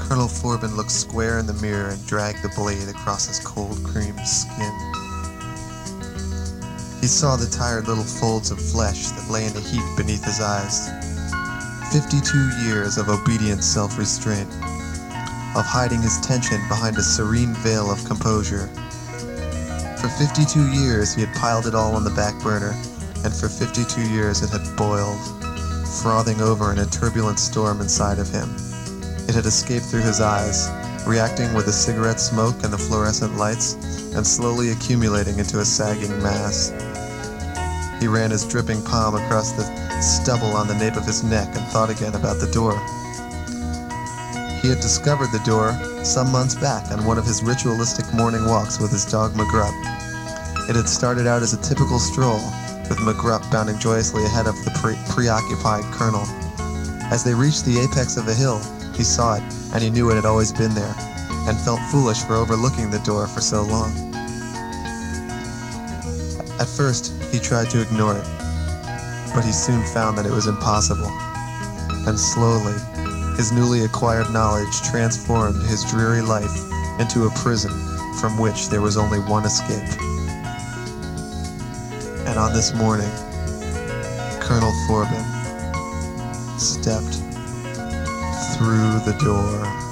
Colonel Forbin looked square in the mirror and dragged the blade across his cold creamed skin. He saw the tired little folds of flesh that lay in a heap beneath his eyes. 52 years of obedient self-restraint, of hiding his tension behind a serene veil of composure. For 52 years he had piled it all on the back burner, and for 52 years it had boiled, frothing over in a turbulent storm inside of him. It had escaped through his eyes, reacting with the cigarette smoke and the fluorescent lights, and slowly accumulating into a sagging mass. He ran his dripping palm across the stubble on the nape of his neck and thought again about the door. He had discovered the door some months back on one of his ritualistic morning walks with his dog McGrupp. It had started out as a typical stroll, with McGrupp bounding joyously ahead of the preoccupied colonel. As they reached the apex of the hill, he saw it, and he knew it had always been there, and felt foolish for overlooking the door for so long. At first, he tried to ignore it, but he soon found that it was impossible. And slowly, his newly acquired knowledge transformed his dreary life into a prison from which there was only one escape. And on this morning, Colonel Forbin stepped through the door.